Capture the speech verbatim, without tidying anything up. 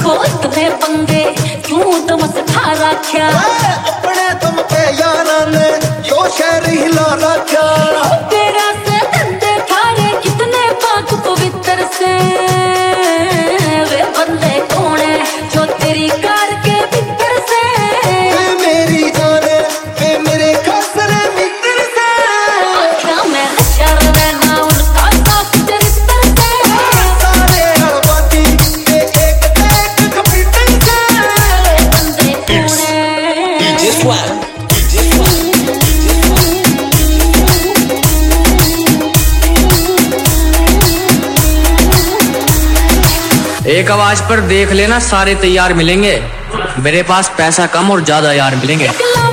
को इतने पंगे क्यों तुम सिखा रख्या अपने तुम पे यारा ने यो शहर हिला रख्या तेरा से धंधे थारे कितने पाक पवित्र से वे बंदे कौन है जो तेरी कार के भीतर से वे मेरी जाने वे मेरे खासरे मित्र से क्या मैं अशर रहना उनका साथ चरित्र से सारे आबादी के एक एक कंप्यूटर से बंदे कौन है डीजे स्वैग डीजे स्वैग एक आवाज पर देख लेना सारे तैयार मिलेंगे। मेरे पास पैसा कम और ज्यादा यार मिलेंगे।